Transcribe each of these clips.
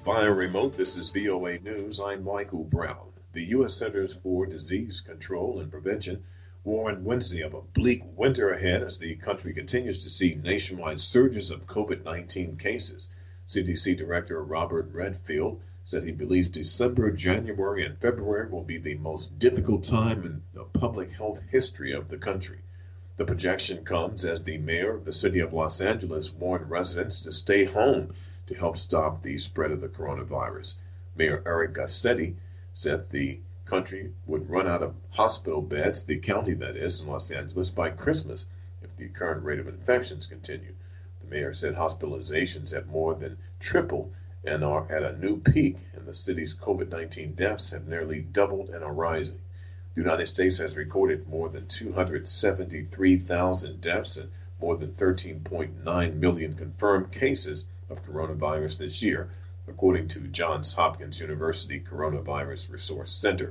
Via remote, this is VOA News. I'm Michael Brown. The U.S. Centers for Disease Control and Prevention warned Wednesday of a bleak winter ahead as the country continues to see nationwide surges of COVID-19 cases. CDC Director Robert Redfield said he believes December, January, and February will be the most difficult time in the public health history of the country. The projection comes as the mayor of the city of Los Angeles warned residents to stay home to help stop the spread of the coronavirus. Mayor Eric Garcetti said the country would run out of hospital beds, the county that is, in Los Angeles, by Christmas if the current rate of infections continue. The mayor said hospitalizations have more than tripled and are at a new peak, and the city's COVID-19 deaths have nearly doubled and are rising. The United States has recorded more than 273,000 deaths and more than 13.9 million confirmed cases of coronavirus this year, according to Johns Hopkins University Coronavirus Resource Center.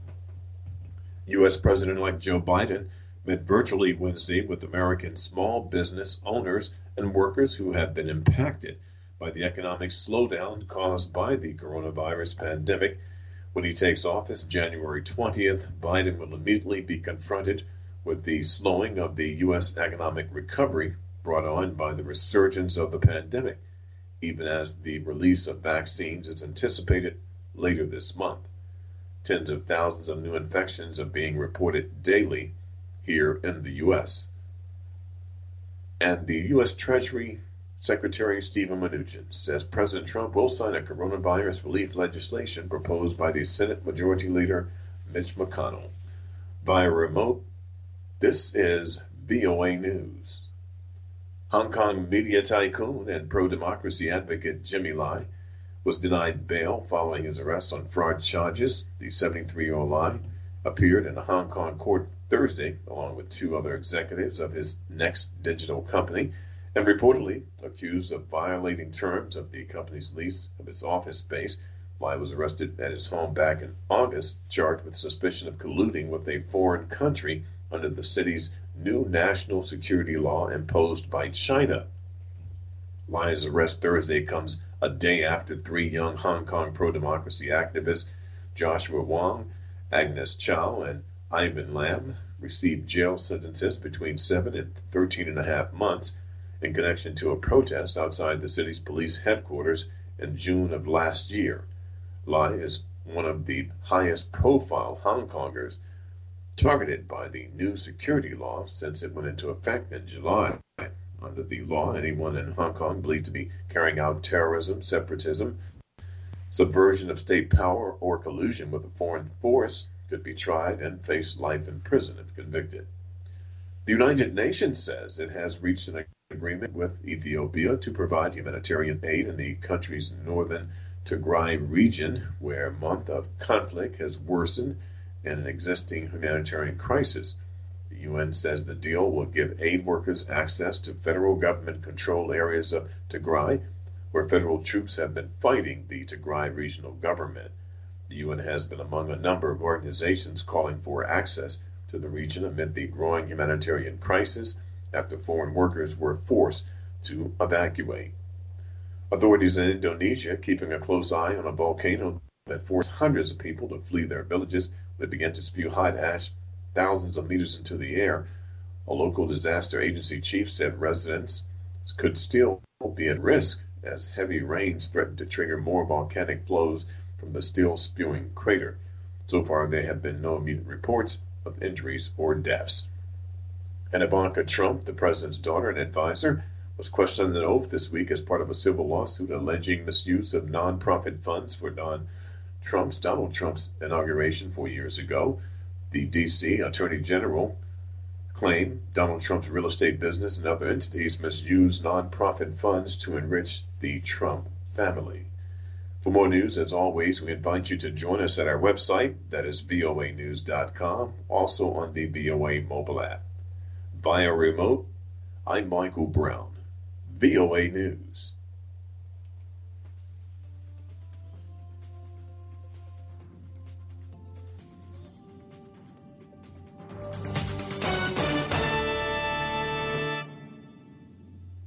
U.S. President-elect Joe Biden met virtually Wednesday with American small business owners and workers who have been impacted by the economic slowdown caused by the coronavirus pandemic. When he takes office January 20th, Biden will immediately be confronted with the slowing of the U.S. economic recovery brought on by the resurgence of the pandemic, even as the release of vaccines is anticipated later this month. Tens of thousands of new infections are being reported daily here in the U.S. And the U.S. Treasury Secretary Steven Mnuchin says President Trump will sign a coronavirus relief legislation proposed by the Senate Majority Leader Mitch McConnell. Via remote, this is VOA News. Hong Kong media tycoon and pro-democracy advocate Jimmy Lai was denied bail following his arrest on fraud charges. The 73-year-old Lai appeared in a Hong Kong court Thursday along with two other executives of his Next Digital company and reportedly accused of violating terms of the company's lease of its office space. Lai was arrested at his home back in August, charged with suspicion of colluding with a foreign country under the city's new national security law imposed by China. Lai's arrest Thursday comes a day after three young Hong Kong pro-democracy activists, Joshua Wong, Agnes Chow, and Ivan Lam, received jail sentences between 7 and 13 and a half months in connection to a protest outside the city's police headquarters in June of last year. Lai is one of the highest profile Hong Kongers targeted by the new security law since it went into effect in July. Under the law, anyone in Hong Kong believed to be carrying out terrorism, separatism, subversion of state power, or collusion with a foreign force could be tried and face life in prison if convicted. The United Nations says it has reached an agreement with Ethiopia to provide humanitarian aid in the country's northern Tigray region, where a month of conflict has worsened in an existing humanitarian crisis. The UN says the deal will give aid workers access to federal government-controlled areas of Tigray, where federal troops have been fighting the Tigray regional government. The UN has been among a number of organizations calling for access to the region amid the growing humanitarian crisis after foreign workers were forced to evacuate. Authorities in Indonesia keeping a close eye on a volcano that forced hundreds of people to flee their villages when it began to spew hot ash thousands of meters into the air. A local disaster agency chief said residents could still be at risk as heavy rains threaten to trigger more volcanic flows from the still spewing crater. So far, there have been no immediate reports of injuries or deaths. And Ivanka Trump, the president's daughter and advisor, was questioned under oath this week as part of a civil lawsuit alleging misuse of nonprofit funds for Donald Trump's inauguration 4 years ago. The D.C. Attorney General claimed Donald Trump's real estate business and other entities misused nonprofit funds to enrich the Trump family. For more news, as always, we invite you to join us at our website, that is voanews.com, also on the VOA mobile app. Via remote, I'm Michael Brown, VOA News.